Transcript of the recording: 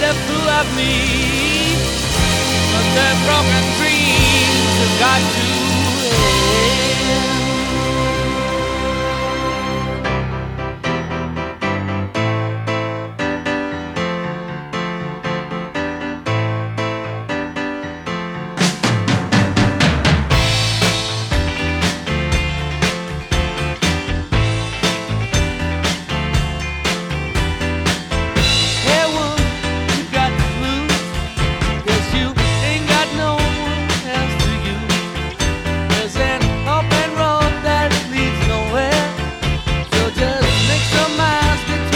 left to love me, but their broken dreams have got to end.